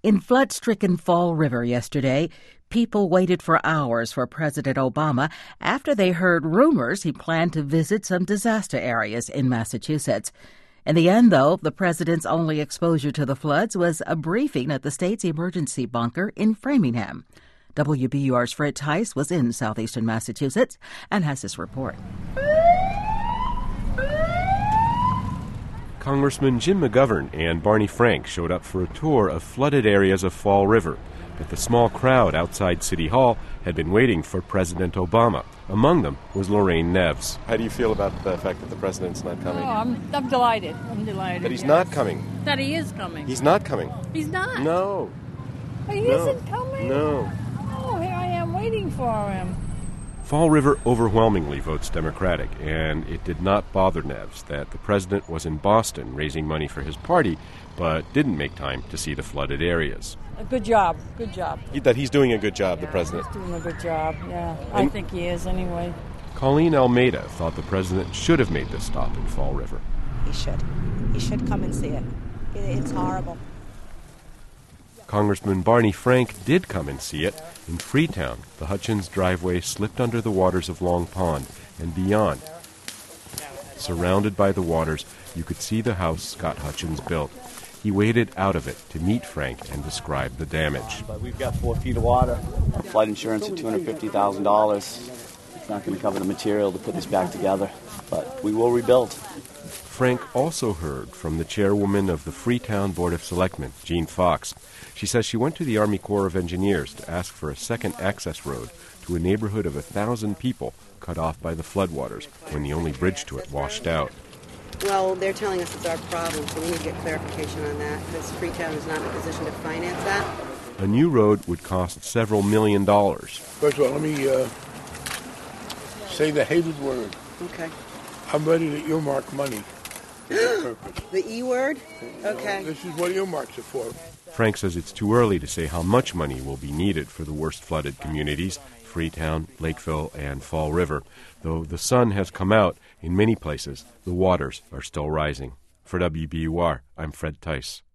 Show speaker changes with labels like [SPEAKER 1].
[SPEAKER 1] In flood-stricken Fall River yesterday, people waited for hours for President Obama after they heard rumors he planned to visit some disaster areas in Massachusetts. In the end, though, the president's only exposure to the floods was a briefing at the state's emergency bunker in Framingham. WBUR's Fred Tice was in southeastern Massachusetts and has this report.
[SPEAKER 2] Congressman Jim McGovern and Barney Frank showed up for a tour of flooded areas of Fall River, but the small crowd outside City Hall had been waiting for President Obama. Among them was Lorraine Neves. How do you feel about the fact that the president's not coming?
[SPEAKER 3] Oh, I'm delighted. I'm delighted.
[SPEAKER 2] That he's not coming.
[SPEAKER 3] That he is coming.
[SPEAKER 2] He's not coming.
[SPEAKER 3] He's not.
[SPEAKER 2] No.
[SPEAKER 3] He isn't coming?
[SPEAKER 2] No.
[SPEAKER 3] Oh, here I am waiting for him.
[SPEAKER 2] Fall River overwhelmingly votes Democratic, and it did not bother Neves that the president was in Boston raising money for his party, but didn't make time to see the flooded areas.
[SPEAKER 3] Good job. Good job.
[SPEAKER 2] That he's doing a good job, the president.
[SPEAKER 3] He's doing a good job, yeah. I think he is anyway.
[SPEAKER 2] Colleen Almeida thought the president should have made this stop in Fall River.
[SPEAKER 4] He should. He should come and see it. It's horrible.
[SPEAKER 2] Congressman Barney Frank did come and see it. In Freetown, the Hutchins driveway slipped under the waters of Long Pond and beyond. Surrounded by the waters, you could see the house Scott Hutchins built. He waded out of it to meet Frank and describe the damage.
[SPEAKER 5] But we've got 4 feet of water. Flood insurance at $250,000. It's not going to cover the material to put this back together, but we will rebuild.
[SPEAKER 2] Frank also heard from the chairwoman of the Freetown Board of Selectmen, Jean Fox. She says she went to the Army Corps of Engineers to ask for a second access road to a neighborhood of 1,000 people cut off by the floodwaters when the only bridge to it washed out.
[SPEAKER 6] Well, they're telling us it's our problem, so we need to get clarification on that, because Freetown is not in a position to finance that.
[SPEAKER 2] A new road would cost several $1 million.
[SPEAKER 7] First of all, let me say the hated word.
[SPEAKER 6] Okay.
[SPEAKER 7] I'm ready to earmark money.
[SPEAKER 6] The E word? Okay.
[SPEAKER 7] This is what earmarks are for.
[SPEAKER 2] Frank says it's too early to say how much money will be needed for the worst flooded communities, Freetown, Lakeville, and Fall River. Though the sun has come out, in many places, the waters are still rising. For WBUR, I'm Fred Tice.